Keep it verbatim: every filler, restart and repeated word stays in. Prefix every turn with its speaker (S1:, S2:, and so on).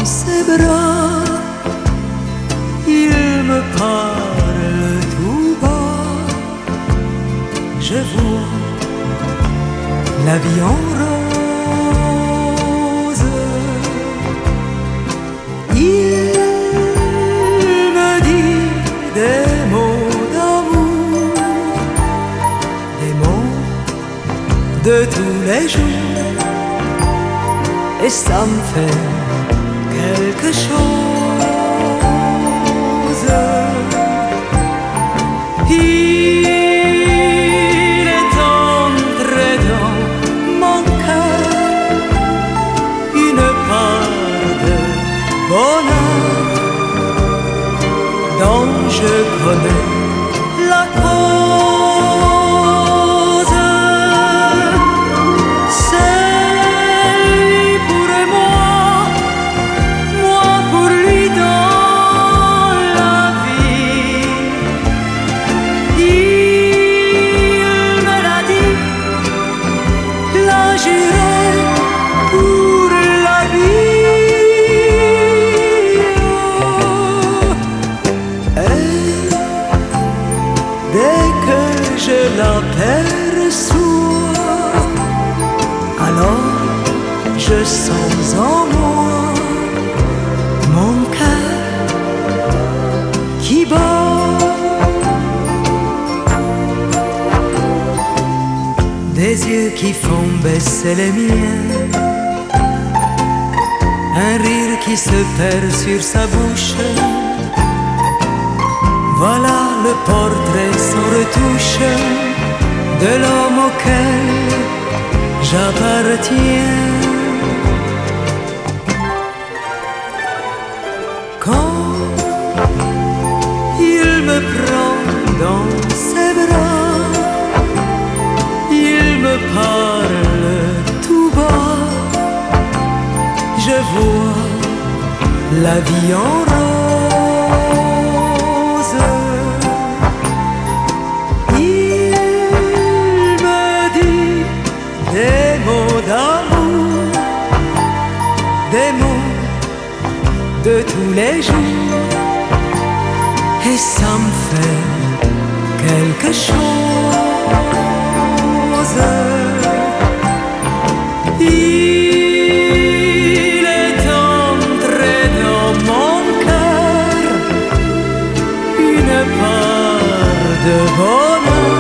S1: ses bras, il me parle tout bas. Je vois la vie en rose. Il me dit des mots d'amour, des mots de tous les jours, et ça me fait quelque chose. Il est entré dans mon cœur une part de bonheur dont je connais la cause. C'est lui pour moi, moi pour lui dans la vie. Il me l'a dit, l'a juré pour la vie. Et dès que je l'aperçois, alors je sens en moi mon cœur qui bat. Des yeux qui font baisser les miens, un rire qui se perd sur sa bouche. Voilà le portrait sans retouche de l'homme auquel j'appartiens. Quand il me prend dans ses bras, il me parle tout bas, je vois la vie en rose. Il me dit des mots d'amour, des mots de tous les jours, et ça me fait quelque chose. Il est entré dans mon cœur une part de bonheur